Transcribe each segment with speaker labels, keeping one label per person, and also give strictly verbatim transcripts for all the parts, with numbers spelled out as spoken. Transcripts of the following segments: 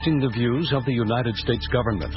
Speaker 1: The views of the United States government.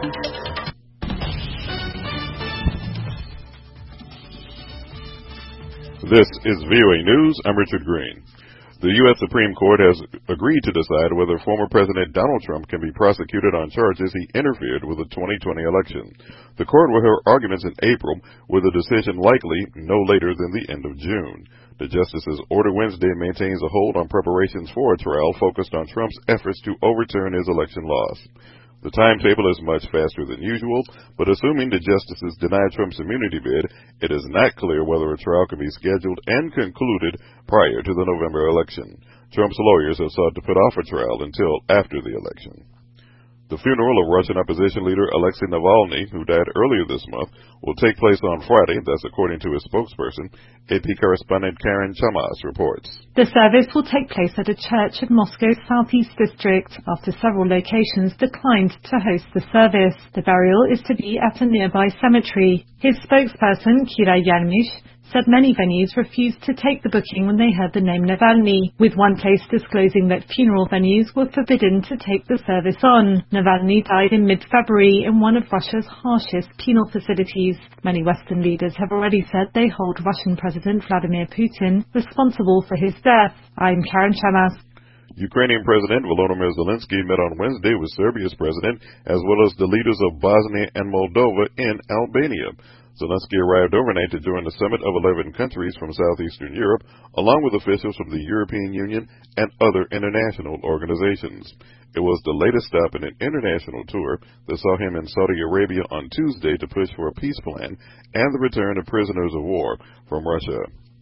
Speaker 2: This is V O A News. I'm Richard Green. The U S Supreme Court has agreed to decide whether former President Donald Trump can be prosecuted on charges he interfered with the twenty twenty election. The court will hear arguments in April, with a decision likely no later than the end of June. The justice's order Wednesday maintains a hold on preparations for a trial focused on Trump's efforts to overturn his election loss. The timetable is much faster than usual, but assuming the justices deny Trump's immunity bid, it is not clear whether a trial can be scheduled and concluded prior to the November election. Trump's lawyers have sought to put off a trial until after the election. The funeral of Russian opposition leader Alexei Navalny, who died earlier this month, will take place on Friday. That's according to his spokesperson. A P correspondent Karen Chamas reports.
Speaker 3: The service will take place at a church of Moscow's southeast district after several locations declined to host the service. The burial is to be at a nearby cemetery. His spokesperson, Kira Yarmysh, said many venues refused to take the booking when they heard the name Navalny, with one place disclosing that funeral venues were forbidden to take the service on. Navalny died in mid-February in one of Russia's harshest penal facilities. Many Western leaders have already said they hold Russian President Vladimir Putin responsible for his death. I'm Karen Chamas.
Speaker 2: Ukrainian President Volodymyr Zelensky met on Wednesday with Serbia's president, as well as the leaders of Bosnia and Moldova in Albania. Zelensky arrived overnight to join the summit of eleven countries from southeastern Europe, along with officials from the European Union and other international organizations. It was the latest stop in an international tour that saw him in Saudi Arabia on Tuesday to push for a peace plan and the return of prisoners of war from Russia.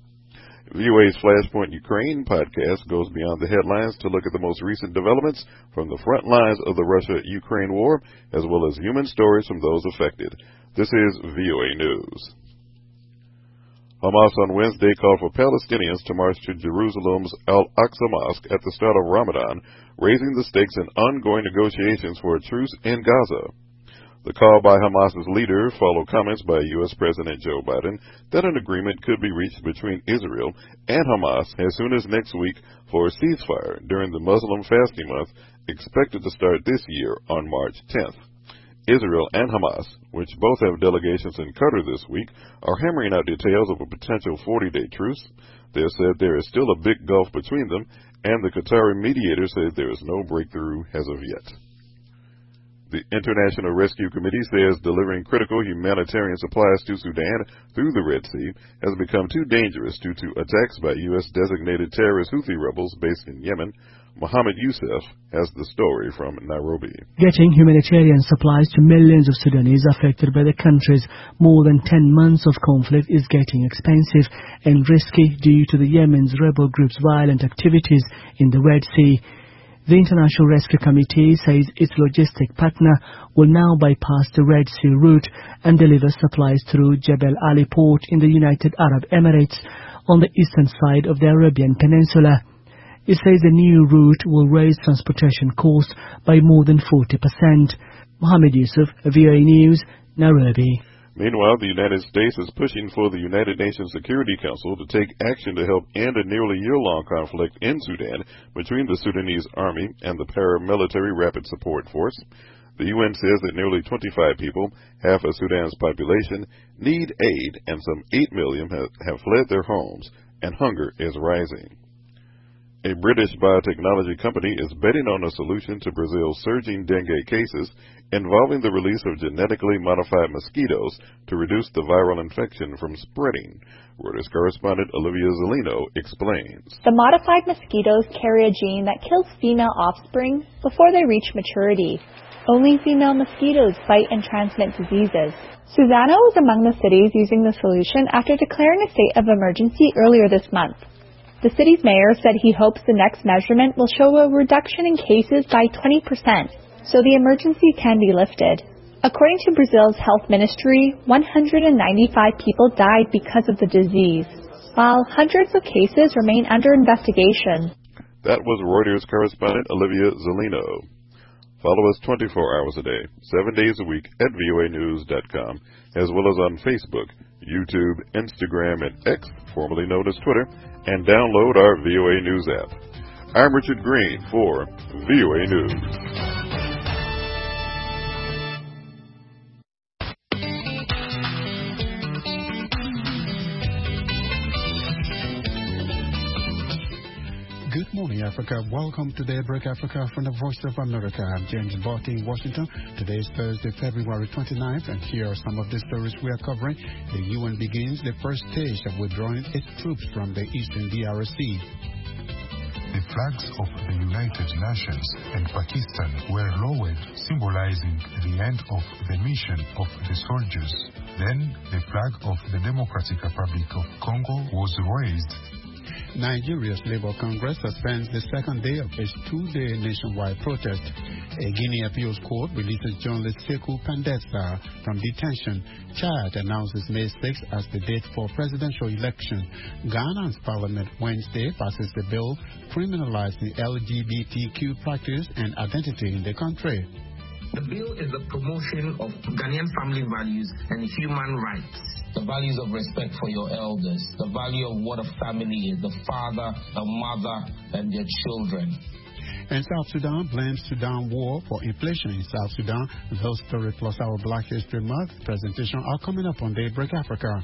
Speaker 2: V O A's Flashpoint Ukraine podcast goes beyond the headlines to look at the most recent developments from the front lines of the Russia-Ukraine war, as well as human stories from those affected. This is V O A News. Hamas on Wednesday called for Palestinians to march to Jerusalem's Al-Aqsa Mosque at the start of Ramadan, raising the stakes in ongoing negotiations for a truce in Gaza. The call by Hamas's leader followed comments by U S President Joe Biden that an agreement could be reached between Israel and Hamas as soon as next week for a ceasefire during the Muslim fasting month expected to start this year on March tenth. Israel and Hamas, which both have delegations in Qatar this week, are hammering out details of a potential forty-day truce. They have said there is still a big gulf between them, and the Qatari mediator says there is no breakthrough as of yet. The International Rescue Committee says delivering critical humanitarian supplies to Sudan through the Red Sea has become too dangerous due to attacks by U S-designated terrorist Houthi rebels based in Yemen. Mohammed Youssef has the story from Nairobi.
Speaker 4: Getting humanitarian supplies to millions of Sudanese affected by the country's more than ten months of conflict is getting expensive and risky due to the Yemen's rebel group's violent activities in the Red Sea. The International Rescue Committee says its logistic partner will now bypass the Red Sea route and deliver supplies through Jebel Ali port in the United Arab Emirates on the eastern side of the Arabian Peninsula. It says the new route will raise transportation costs by more than forty percent. Mohammed Yusuf, V O A News, Nairobi.
Speaker 2: Meanwhile, the United States is pushing for the United Nations Security Council to take action to help end a nearly year-long conflict in Sudan between the Sudanese army and the paramilitary Rapid Support Force. The U N says that nearly twenty-five people, half of Sudan's population, need aid, and some eight million have, have fled their homes, and hunger is rising. A British biotechnology company is betting on a solution to Brazil's surging dengue cases involving the release of genetically modified mosquitoes to reduce the viral infection from spreading. Reuters correspondent Olivia Zellino explains.
Speaker 5: The modified mosquitoes carry a gene that kills female offspring before they reach maturity. Only female mosquitoes bite and transmit diseases. Suzano was among the cities using the solution after declaring a state of emergency earlier this month. The city's mayor said he hopes the next measurement will show a reduction in cases by twenty percent, so the emergency can be lifted. According to Brazil's health ministry, one hundred ninety-five people died because of the disease, while hundreds of cases remain under investigation.
Speaker 2: That was Reuters correspondent Olivia Zellino. Follow us twenty-four hours a day, seven days a week at V O A news dot com, as well as on Facebook, YouTube, Instagram, and X, formerly known as Twitter, and download our V O A News app. I'm Richard Green for V O A News.
Speaker 1: Good morning, Africa. Welcome to Daybreak Africa from the Voice of America. I'm James Barty in Washington. Today is Thursday, February twenty-ninth, and here are some of the stories we are covering. The U N begins the first stage of withdrawing its troops from the eastern D R C.
Speaker 6: The flags of the United Nations and Pakistan were lowered, symbolizing the end of the mission of the soldiers. Then, the flag of the Democratic Republic of Congo was raised.
Speaker 1: Nigeria's Labour Congress suspends the second day of its two-day nationwide protest. A Guinea appeals court releases journalist Sekou Pandessa from detention. Chad announces May sixth as the date for presidential election. Ghana's parliament Wednesday passes the bill criminalizing L G B T Q practice and identity in the country.
Speaker 7: The bill is the promotion of Ghanaian family values and human rights. The values of respect for your elders, the value of what a family is, the father, a mother, and their children.
Speaker 1: And South Sudan blames Sudan war for inflation in South Sudan. Those stories plus our Black History Month presentation are coming up on Daybreak Africa.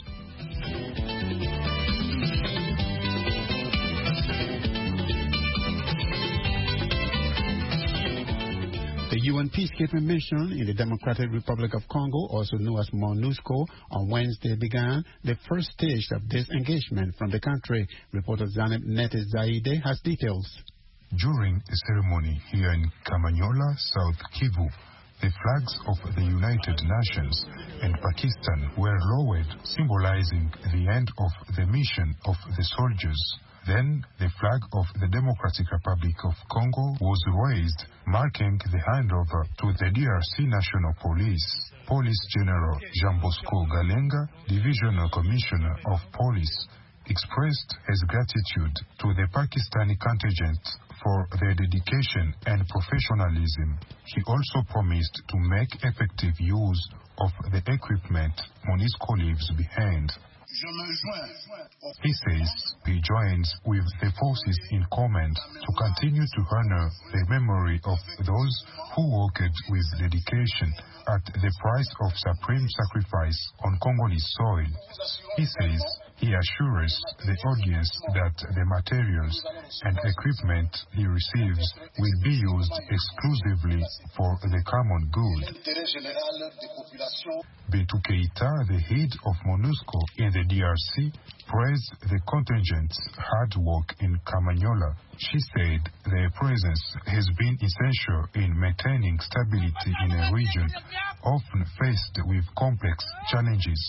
Speaker 1: The U N peacekeeping mission in the Democratic Republic of Congo, also known as MONUSCO, on Wednesday began the first stage of disengagement from the country. Reporter Zaneb Nete Zaide has details.
Speaker 6: During a ceremony here in Kamanyola, South Kivu, the flags of the United Nations and Pakistan were lowered, symbolizing the end of the mission of the soldiers. Then, the flag of the Democratic Republic of Congo was raised, marking the handover to the D R C National Police. Police General Jean Bosco Galenga, Divisional Commissioner of Police, expressed his gratitude to the Pakistani contingent for their dedication and professionalism. He also promised to make effective use of the equipment MONUSCO leaves behind. He says he joins with the forces in command to continue to honor the memory of those who worked with dedication at the price of supreme sacrifice on Congolese soil. He says he assures the audience that the materials and equipment he receives will be used exclusively for the common good. Bintou Keita, the head of MONUSCO in the D R C, praised the contingent's hard work in Kamanyola. She said their presence has been essential in maintaining stability in a region often faced with complex challenges.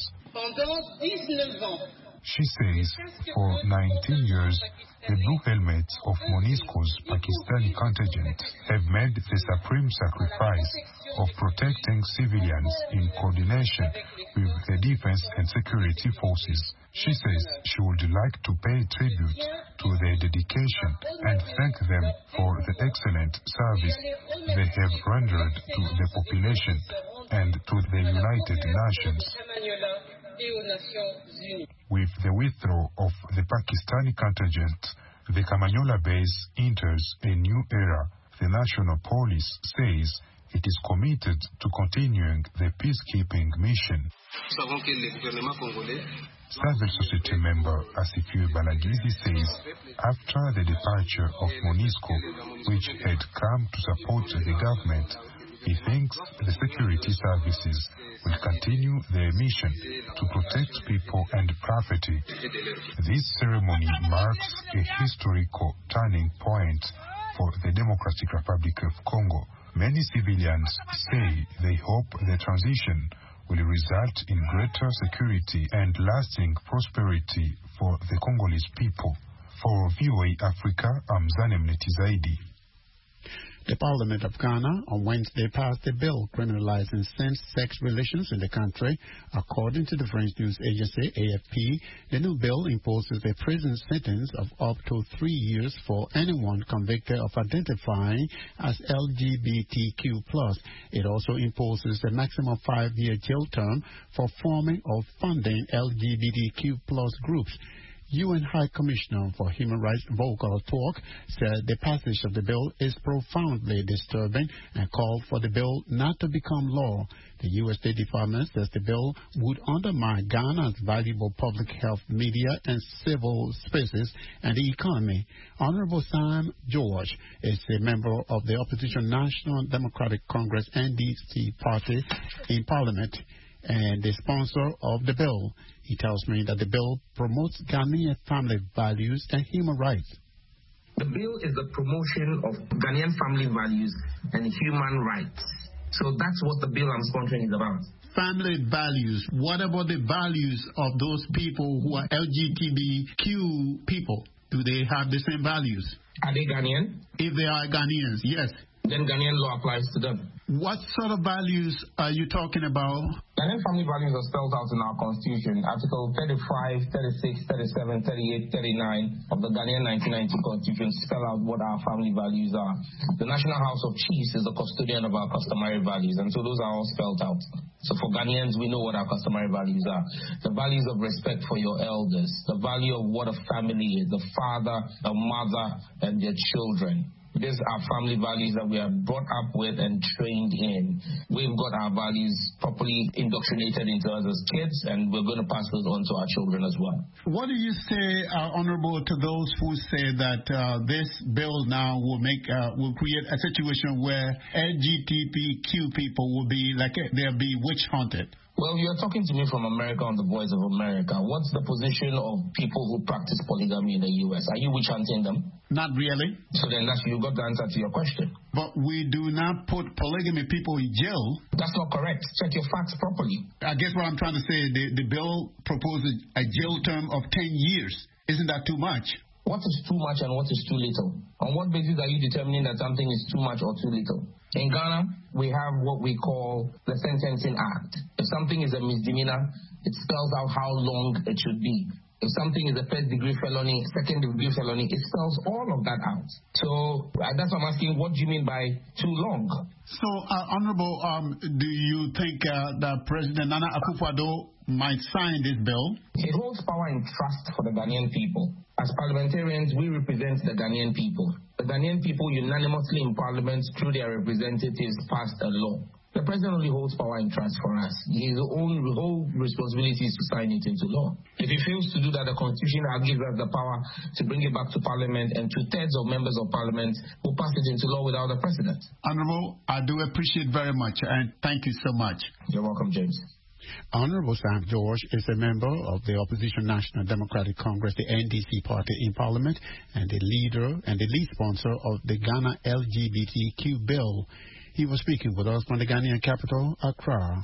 Speaker 6: She says for nineteen years, the Blue Helmets of MONUSCO's Pakistani contingent have made the supreme sacrifice of protecting civilians in coordination with the defense and security forces. She says she would like to pay tribute to their dedication and thank them for the excellent service they have rendered to the population and to the United Nations. With the withdrawal of the Pakistani contingent, the Kamanyola base enters a new era. The National Police says it is committed to continuing the peacekeeping mission. Civil society member Asifiwe Balagizi says after the departure of MONUSCO, which had come to support the government, he thinks the security services will continue their mission to protect people and property. This ceremony marks a historical turning point for the Democratic Republic of Congo. Many civilians say they hope the transition will result in greater security and lasting prosperity for the Congolese people. For V O A Africa, I'm Zanem Netizaidi.
Speaker 1: The Parliament of Ghana on Wednesday passed a bill criminalizing same-sex relations in the country. According to the French news agency A F P, the new bill imposes a prison sentence of up to three years for anyone convicted of identifying as L G B T Q plus. It also imposes a maximum five-year jail term for forming or funding L G B T Q plus groups. U N High Commissioner for Human Rights Volker Turk said the passage of the bill is profoundly disturbing and called for the bill not to become law. The U S State Department says the bill would undermine Ghana's valuable public health, media, and civil spaces and the economy. Honorable Sam George is a member of the opposition National Democratic Congress N D C party in Parliament and the sponsor of the bill. He tells me that the bill promotes Ghanaian family values and human rights.
Speaker 7: The bill is the promotion of Ghanaian family values and human rights. So that's what the bill I'm sponsoring is about.
Speaker 1: Family values. What about the values of those people who are L G B T Q people? Do they have the same values?
Speaker 7: Are they Ghanaian?
Speaker 1: If they are Ghanaians, yes.
Speaker 7: Then Ghanaian law applies to them.
Speaker 1: What sort of values are you talking about?
Speaker 7: Ghanaian family values are spelled out in our constitution. Article thirty-five, thirty-six, thirty-seven, thirty-eight, thirty-nine of the Ghanaian nineteen ninety constitution spell out what our family values are. The National House of Chiefs is the custodian of our customary values, and so those are all spelled out. So for Ghanaians, we know what our customary values are. The values of respect for your elders, the value of what a family is, the father, a mother, and their children. These are family values that we are brought up with and trained in. We've got our values properly indoctrinated into us as kids, and we're going to pass those on to our children as well.
Speaker 1: What do you say, uh, Honorable, to those who say that uh, this bill now will make uh, will create a situation where L G B T Q people will be like they'll be witch hunted?
Speaker 7: Well, you're talking to me from America on the Voice of America. What's the position of people who practice polygamy in the U S? Are you witch hunting them?
Speaker 1: Not really.
Speaker 7: So then that's you got the answer to your question.
Speaker 1: But we do not put polygamy people in jail.
Speaker 7: That's not correct. Check your facts properly.
Speaker 1: I guess what I'm trying to say, the, the bill proposes a jail term of ten years. Isn't that too much?
Speaker 7: What is too much and what is too little? On what basis are you determining that something is too much or too little? In Ghana, we have what we call the Sentencing Act. If something is a misdemeanor, it spells out how long it should be. If something is a first-degree felony, second-degree felony, it spells all of that out. So uh, that's what I'm asking, what do you mean by too long?
Speaker 1: So, uh, Honorable, um, do you think uh, that President Nana Akufo-Addo might sign this bill?
Speaker 7: It holds power and trust for the Ghanaian people. As parliamentarians, we represent the Ghanaian people. The Ghanaian people unanimously in Parliament, through their representatives, passed a law. The President only holds power and trust for us. His own whole responsibility is to sign it into law. If he fails to do that, the Constitution gives us the power to bring it back to Parliament, and two-thirds of members of Parliament will pass it into law without a precedent.
Speaker 1: Honorable, I do appreciate very much, and thank you so much.
Speaker 7: You're welcome, James.
Speaker 1: Honorable Sam George is a member of the opposition National Democratic Congress, the N D C party in Parliament, and the leader and the lead sponsor of the Ghana L G B T Q bill. He was speaking with us from the Ghanaian capital, Accra.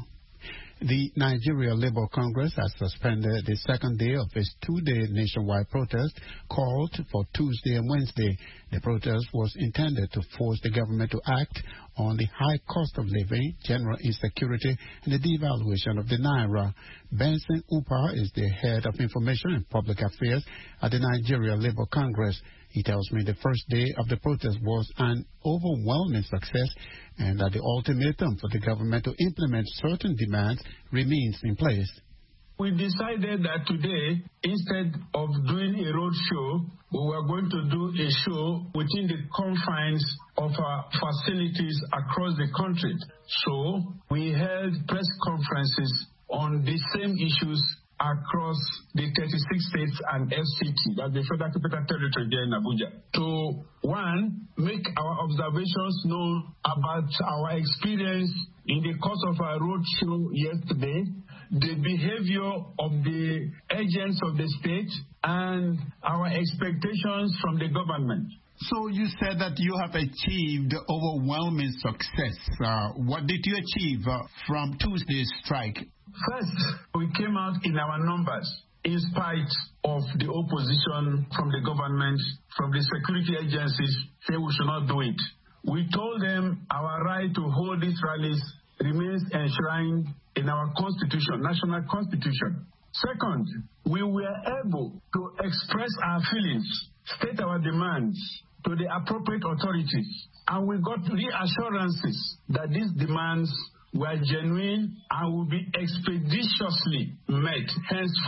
Speaker 1: The Nigeria Labour Congress has suspended the second day of its two-day nationwide protest called for Tuesday and Wednesday. The protest was intended to force the government to act on the high cost of living, general insecurity, and the devaluation of the Naira. Benson Upa is the head of information and public affairs at the Nigeria Labour Congress. He tells me the first day of the protest was an overwhelming success and that the ultimatum for the government to implement certain demands remains in place.
Speaker 8: We decided that today, instead of doing a road show, we were going to do a show within the confines of our facilities across the country. So we held press conferences on the same issues across the thirty-six states and F C T, that's the Federal Capital Territory there in Abuja, to, one, make our observations known about our experience in the course of our road show yesterday, the behavior of the agents of the state, and our expectations from the government.
Speaker 1: So you said that you have achieved overwhelming success. Uh, what did you achieve uh, from Tuesday's strike?
Speaker 8: First, we came out in our numbers in spite of the opposition from the government, from the security agencies, say we should not do it. We told them our right to hold these rallies remains enshrined in our constitution, national constitution. Second, we were able to express our feelings, state our demands to the appropriate authorities, and we got reassurances that these demands were genuine and will be expeditiously met henceforth.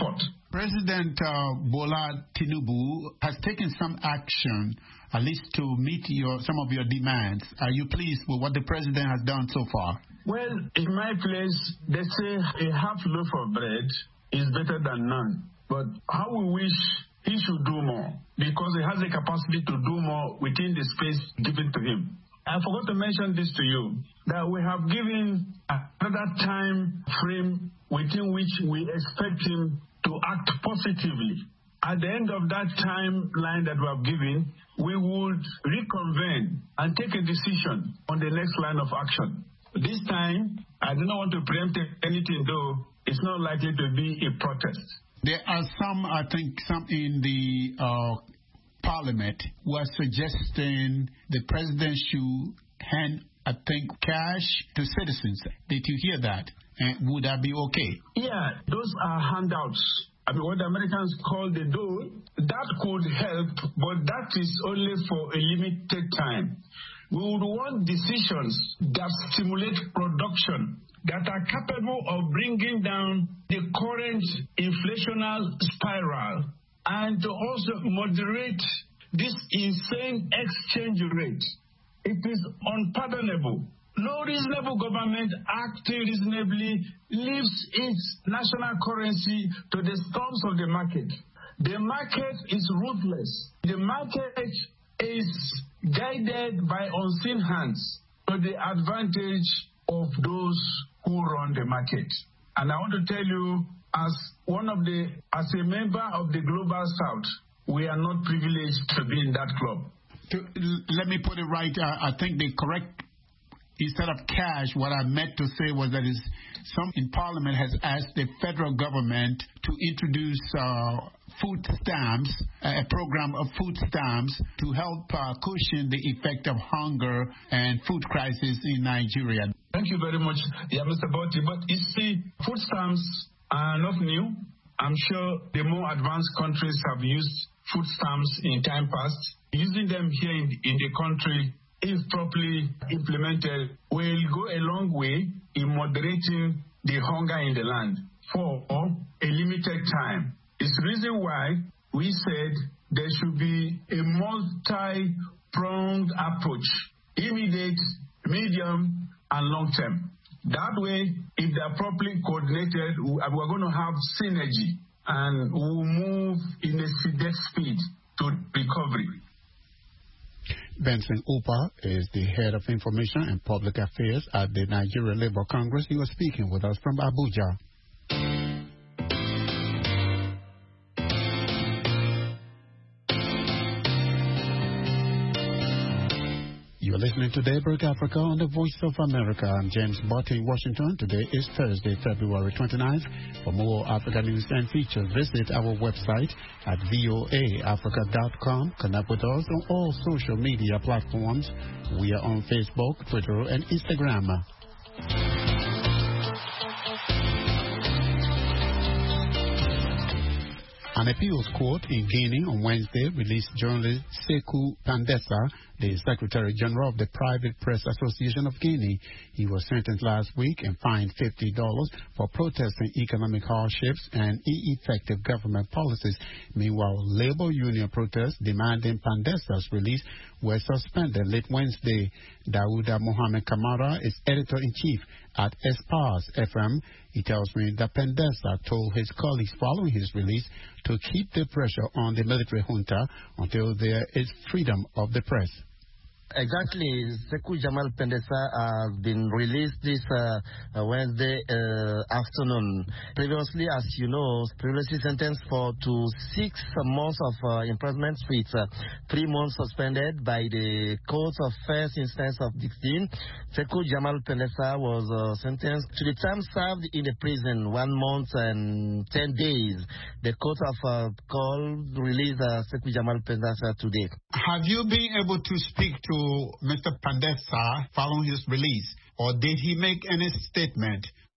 Speaker 1: President uh, Bola Tinubu has taken some action, at least to meet your some of your demands. Are you pleased with what the president has done so far?
Speaker 8: Well, in my place, they say a half loaf of bread is better than none. But how we wish he should do more, because he has the capacity to do more within the space given to him. I forgot to mention this to you, that we have given another time frame within which we expect him to act positively. At the end of that timeline that we have given, we would reconvene and take a decision on the next line of action. This time, I do not want to preempt anything, though it's not likely to be a protest.
Speaker 1: There are some, I think, some in the uh, Parliament who are suggesting the president should hand, I think, cash to citizens. Did you hear that? And would that be okay?
Speaker 8: Yeah, those are handouts. I mean, what the Americans call the dole. That could help, but that is only for a limited time. We would want decisions that stimulate production, that are capable of bringing down the current inflationary spiral, and to also moderate this insane exchange rate. It is unpardonable. No reasonable government acting reasonably leaves its national currency to the storms of the market. The market is ruthless. The market is guided by unseen hands to the advantage of those who run the market. And I want to tell you, as one of the, as a member of the Global South, we are not privileged to be in that club.
Speaker 1: To, let me put it right. Uh, I think the correct, instead of cash, what I meant to say was that is some in Parliament has asked the federal government to introduce uh, food stamps, a program of food stamps to help uh, cushion the effect of hunger and food crisis in Nigeria.
Speaker 8: Thank you very much, yeah, Mister Botti. But you see, food stamps are not new. I'm sure the more advanced countries have used food stamps in time past. Using them here in, in the country, if properly implemented, will go a long way in moderating the hunger in the land for a limited time. It's the reason why we said there should be a multi-pronged approach, immediate, medium, and long-term. That way, if they're properly coordinated, we're going to have synergy and we'll move in a seeded speed to recovery.
Speaker 1: Benson Upa is the head of information and public affairs at the Nigeria Labour Congress. He was speaking with us from Abuja. You're listening to Daybreak Africa on the Voice of America. I'm James Botti in Washington. Today is Thursday, February twenty-ninth. For more Africa news and features, visit our website at voa africa dot com. Connect with us on all social media platforms. We are on Facebook, Twitter, and Instagram. An appeals court in Guinea on Wednesday released journalist Sekou Pandessa, the Secretary General of the Private Press Association of Guinea. He was sentenced last week and fined fifty dollars for protesting economic hardships and ineffective government policies. Meanwhile, labor union protests demanding Pandessa's release were suspended late Wednesday. Daouda Mohamed Kamara is editor-in-chief at Espas F M. He tells me that Pandessa told his colleagues following his release to keep the pressure on the military junta until there is freedom of the press.
Speaker 9: Exactly. Sekou Jamal Pandessa has been released this uh, Wednesday uh, afternoon. Previously, as you know, previously sentenced for to six months of uh, imprisonment with uh, three months suspended by the Court of First Instance of Dixon. Sekou Jamal Pandessa was uh, sentenced to the time served in the prison, one month and ten days. The Court of uh, Call released uh, Sekou Jamal Pandessa today.
Speaker 1: Have you been able to speak to Mister Pandessa following his release, or did he make any statement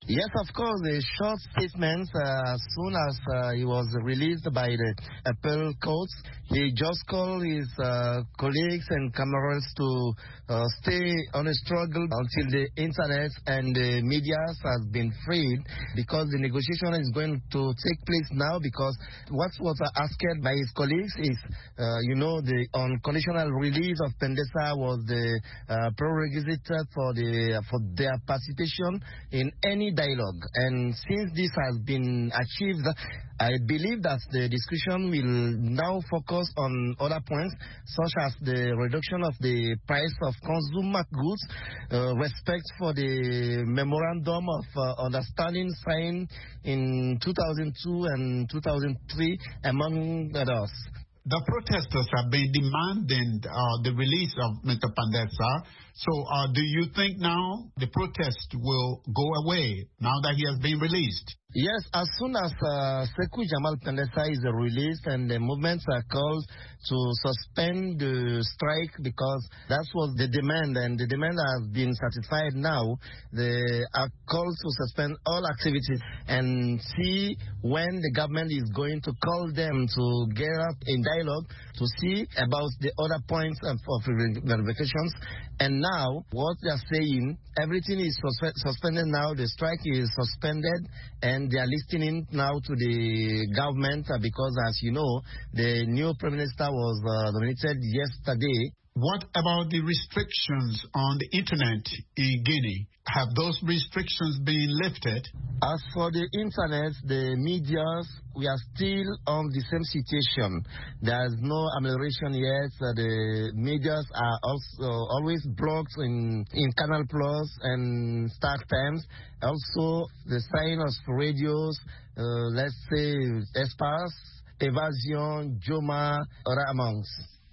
Speaker 9: Yes, of course. A short statement uh, as soon as uh, he was released by the appellate courts, he just called his uh, colleagues and comrades to uh, stay on a struggle until the internet and the media has been freed, because the negotiation is going to take place now, because what was asked by his colleagues is, uh, you know, the unconditional release of Pendesa was the uh, prerequisite for, the, for their participation in any dialogue. And since this has been achieved, I believe that the discussion will now focus on other points, such as the reduction of the price of consumer goods, uh, respect for the memorandum of uh, understanding signed in two thousand two and two thousand three, among others.
Speaker 1: The protesters have been demanding uh, the release of Mister Pendesa. So uh, do you think now the protest will go away now that he has been released?
Speaker 9: Yes, as soon as uh, Sekou Jamal Pendesa is released and the movements are called to suspend the strike, because that was the demand, and the demand has been satisfied now. They are called to suspend all activities and see when the government is going to call them to get up in dialogue to see about the other points of, of verifications. And now, what they are saying, everything is suspe- suspended now, the strike is suspended, and they are listening now to the government uh, because, as you know, the new Prime Minister was uh, nominated yesterday.
Speaker 1: What about the restrictions on the internet in Guinea? Have those restrictions been lifted?
Speaker 9: As for the internet, the media, we are still on the same situation. There is no amelioration yet. Uh, the media are also always blocked in, in Canal Plus and Star Times. Also, the sign of radios, uh, let's say Espace, Evasion, Joma, or amongst.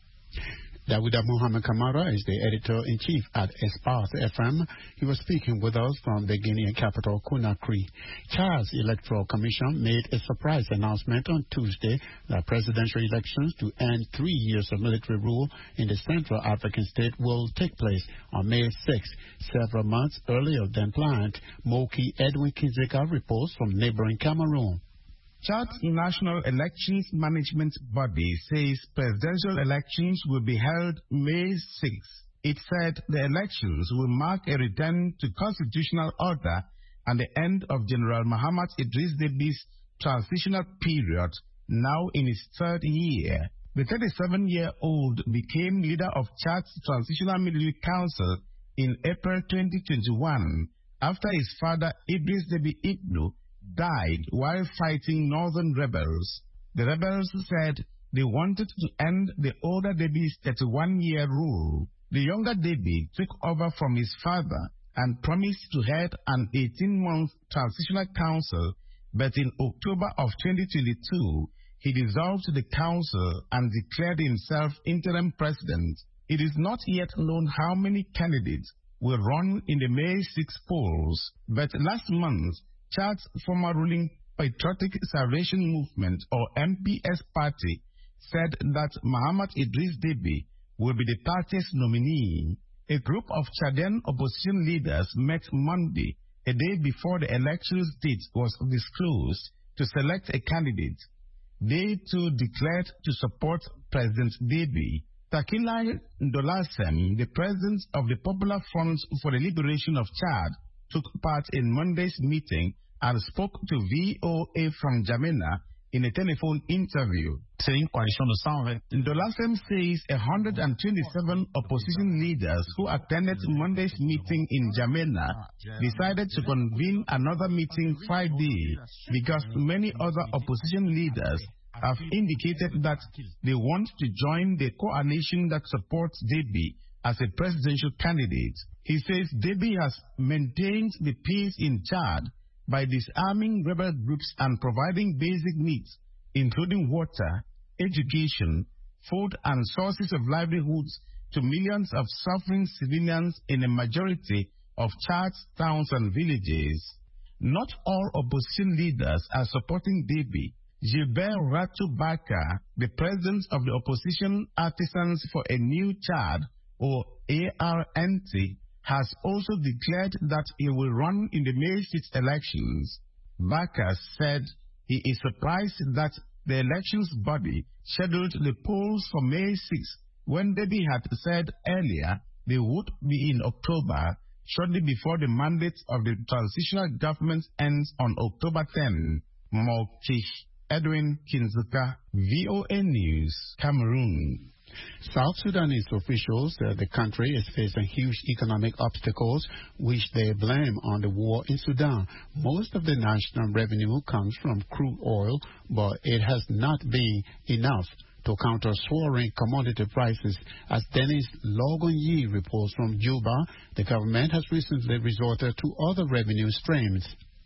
Speaker 1: Dawuda Mohamed Kamara is the editor-in-chief at Espace F M. He was speaking with us from the Guinean capital, Conakry. Chad's Electoral Commission made a surprise announcement on Tuesday that presidential elections to end three years of military rule in the Central African state will take place on May sixth, several months earlier than planned. Moki Edwin Kinzeka reports from neighboring Cameroon.
Speaker 10: Chad's National Elections Management Body says presidential elections will be held May sixth. It said the elections will mark a return to constitutional order and the end of General Mahamat Idris Déby's transitional period, now in his third year. The thirty-seven-year-old became leader of Chad's Transitional Military Council in April twenty twenty-one after his father Idris Déby Itno died while fighting northern rebels. The rebels said they wanted to end the older Déby's thirty-one-year rule. The younger Déby took over from his father and promised to head an eighteen-month transitional council, but in October of twenty twenty-two, he dissolved the council and declared himself interim president. It is not yet known how many candidates will run in the May sixth polls, but last month, Chad's former ruling Patriotic Salvation Movement, or M P S party, said that Mahamat Idris Déby will be the party's nominee. A group of Chadian opposition leaders met Monday, a day before the elections date was disclosed, to select a candidate. They too declared to support President Déby. Takilai Ndolasem, the president of the Popular Front for the Liberation of Chad, took part in Monday's meeting and spoke to V O A from Jamena in a telephone interview. Ndolasem says one hundred twenty-seven opposition leaders who attended Monday's meeting in Jamena decided to convene another meeting Friday because many other opposition leaders have indicated that they want to join the coalition that supports Déby as a presidential candidate. He says Déby has maintained the peace in Chad by disarming rebel groups and providing basic needs, including water, education, food, and sources of livelihoods to millions of suffering civilians in a majority of Chad's towns and villages. Not all opposition leaders are supporting Déby. Gilbert Ratu Baka, the president of the Opposition Artisans for a New Chad, or A R N T, has also declared that he will run in the May sixth elections. Barker said he is surprised that the elections body scheduled the polls for May sixth when Deby had said earlier they would be in October, shortly before the mandate of the transitional government ends on October tenth. Mokich Edwin Kinzuka, V O A News, Cameroon.
Speaker 1: South Sudanese officials said the country is facing huge economic obstacles, which they blame on the war in Sudan. Most of the national revenue comes from crude oil, but it has not been enough to counter soaring commodity prices. As Dennis Logon-Yi reports from Juba, the government has recently resorted to other revenue streams.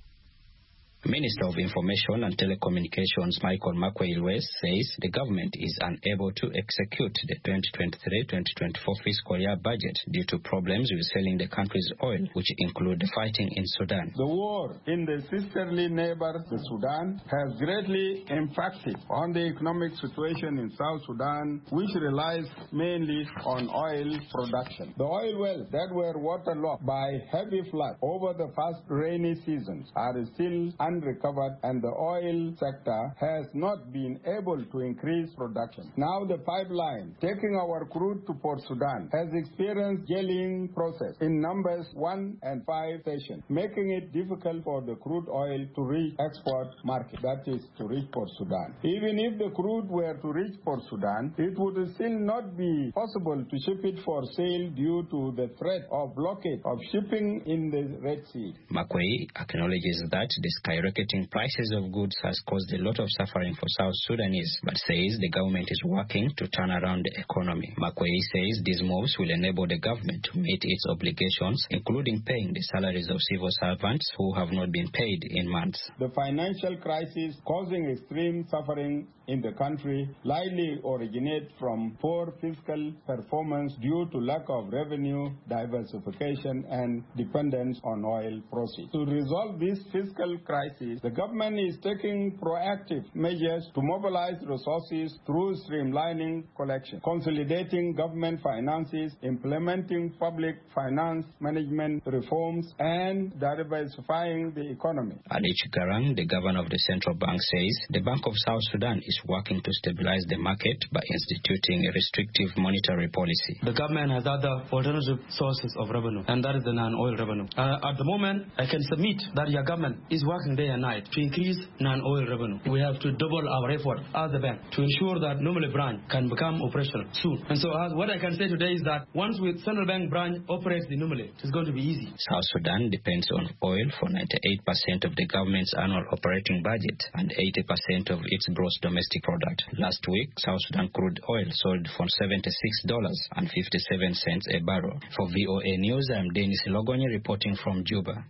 Speaker 11: Minister of Information and Telecommunications Michael Makwei-Ilwe says the government is unable to execute the twenty twenty-three twenty twenty-four fiscal year budget due to problems with selling the country's oil, which include the fighting in Sudan.
Speaker 8: The war in the sisterly neighbor, the Sudan, has greatly impacted on the economic situation in South Sudan, which relies mainly on oil production. The oil wells that were waterlogged by heavy flood over the past rainy seasons are still unrecovered, and the oil sector has not been able to increase production. Now the pipeline taking our crude to Port Sudan has experienced gelling process in numbers one and five stations, making it difficult for the crude oil to reach export market, that is to reach Port Sudan. Even if the crude were to reach Port Sudan, it would still not be possible to ship it for sale due to the threat of blockade of shipping in the Red Sea.
Speaker 11: Makwei acknowledges that the skyrocketing prices of goods has caused a lot of suffering for South Sudanese, but says the government is working to turn around the economy. Makwei says these moves will enable the government to meet its obligations, including paying the salaries of civil servants who have not been paid in months.
Speaker 8: The financial crisis causing extreme suffering in the country likely originate from poor fiscal performance due to lack of revenue diversification and dependence on oil proceeds. To resolve this fiscal crisis, the government is taking proactive measures to mobilize resources through streamlining collection, consolidating government finances, implementing public finance management reforms, and diversifying the economy.
Speaker 11: Alichi Garang, the governor of the central bank, says the Bank of South Sudan is working to stabilize the market by instituting a restrictive monetary policy.
Speaker 12: The government has other alternative sources of revenue, and that is the non-oil revenue. Uh, at the moment, I can submit that your government is working day and night to increase non-oil revenue. We have to double our effort as the bank to ensure that Numile branch can become operational soon. And so as what I can say today is that once the central bank branch operates the Numile, it's going to be easy.
Speaker 11: South Sudan depends on oil for ninety-eight percent of the government's annual operating budget and eighty percent of its gross domestic product. Last week, South Sudan crude oil sold for seventy-six dollars and fifty-seven cents a barrel. For V O A News, I'm Dennis Logonyi reporting from Juba.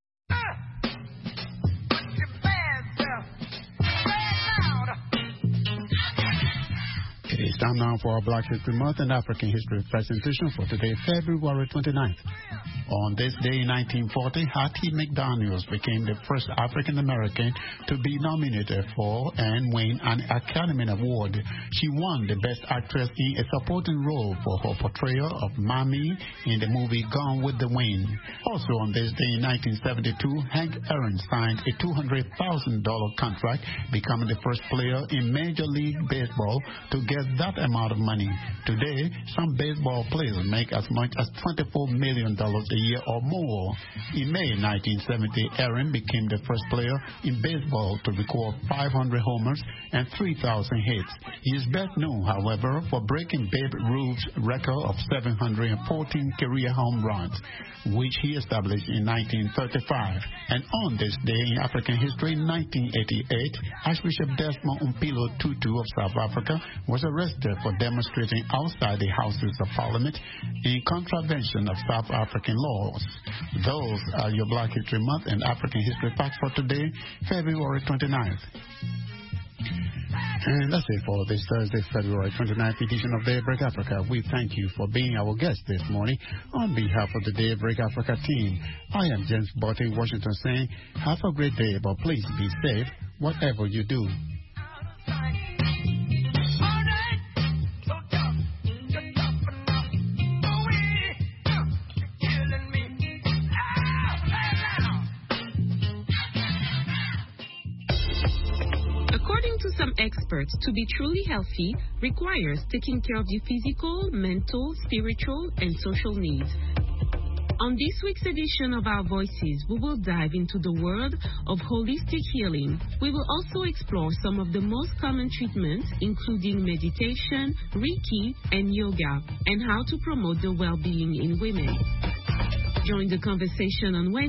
Speaker 1: It is time now for our Black History Month and African History presentation for today, February twenty-ninth. On this day in nineteen forty, Hattie McDaniels became the first African-American to be nominated for and win an Academy Award. She won the Best Actress in a Supporting Role for her portrayal of Mammy in the movie Gone with the Wind. Also on this day in nineteen seventy-two, Hank Aaron signed a two hundred thousand dollars contract, becoming the first player in Major League Baseball to get that amount of money. Today, some baseball players make as much as twenty-four million dollars a year or more. In May nineteen seventy, Aaron became the first player in baseball to record five hundred homers and three thousand hits. He is best known, however, for breaking Babe Ruth's record of seven hundred fourteen career home runs, which he established in nineteen thirty-five. And on this day in African history, in nineteen eighty-eight, Archbishop Desmond Tutu Tutu of South Africa was arrested for demonstrating outside the Houses of Parliament in contravention of South African laws. Those are your Black History Month and African History Facts for today, February twenty-ninth. And that's it for this Thursday, February twenty-ninth edition of Daybreak Africa. We thank you for being our guest this morning. On behalf of the Daybreak Africa team, I am James Botte, Washington, saying have a great day, but please be safe whatever you do.
Speaker 13: Killing to some experts, to be truly healthy requires taking care of your physical, mental, spiritual, and social needs. On this week's edition of Our Voices, we will dive into the world of holistic healing. We will also explore some of the most common treatments, including meditation, Reiki, and yoga, and how to promote the well-being in women. Join the conversation on Wednesday.